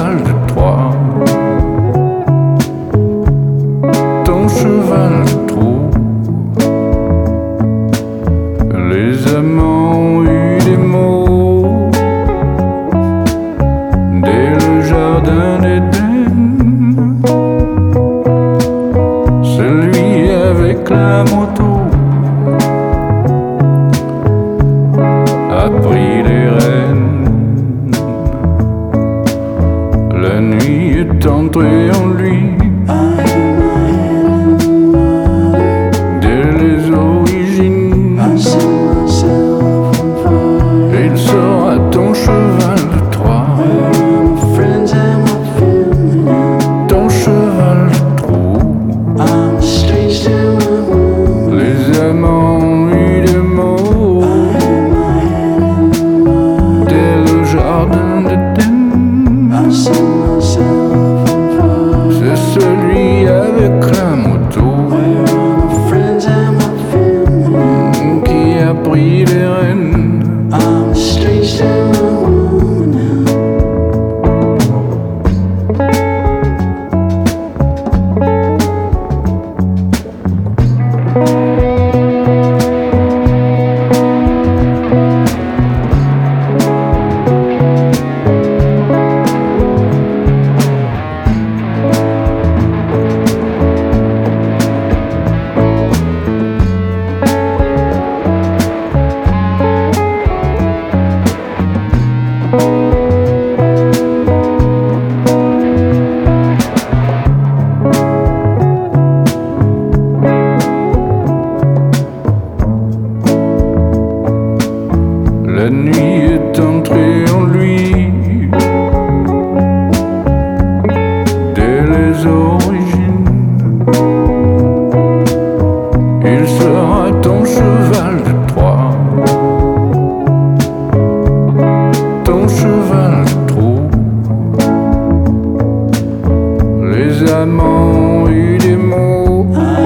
cheval de Troie, ton cheval de trou. Les amants ont eu des mots dès le jardin d'Éden. Celui avec la moto a pris les rênes. La nuit est entrée en lui dès les origines. Il sera ton cheval de Troie, ton cheval de trou. Les amants ont eu des mots dès le jardin d'Éden. C'est celui avec la moto qui a pris les rênes. La nuit est entrée en lui dès les origines. Il sera ton cheval de Troie, ton cheval de trou. Les amants ont eu des mots